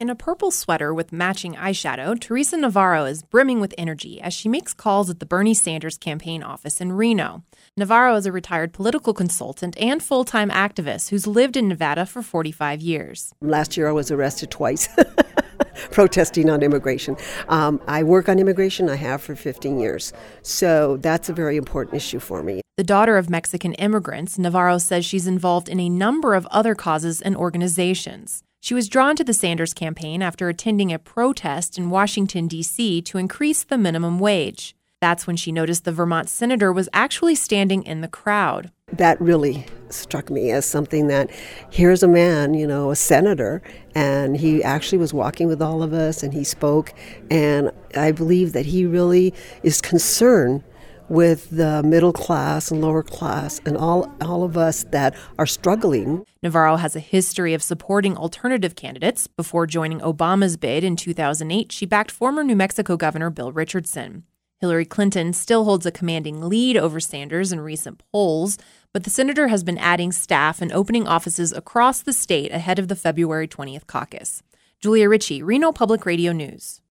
In a purple sweater with matching eyeshadow, Teresa Navarro is brimming with energy as she makes calls at the Bernie Sanders campaign office in Reno. Navarro is a retired political consultant and full-time activist who's lived in Nevada for 45 years. Last year I was arrested twice protesting on immigration. I work on immigration. I have for 15 years. So that's a very important issue for me. The daughter of Mexican immigrants, Navarro says she's involved in a number of other causes and organizations. She was drawn to the Sanders campaign after attending a protest in Washington, D.C. to increase the minimum wage. That's when she noticed the Vermont senator was actually standing in the crowd. That really struck me as something that here's a man, a senator, and he actually was walking with all of us and he spoke. And I believe that he really is concerned with the middle class and lower class and all of us that are struggling. Navarro has a history of supporting alternative candidates. Before joining Obama's bid in 2008, she backed former New Mexico Governor Bill Richardson. Hillary Clinton still holds a commanding lead over Sanders in recent polls, but the senator has been adding staff and opening offices across the state ahead of the February 20th caucus. Julia Ritchie, Reno Public Radio News.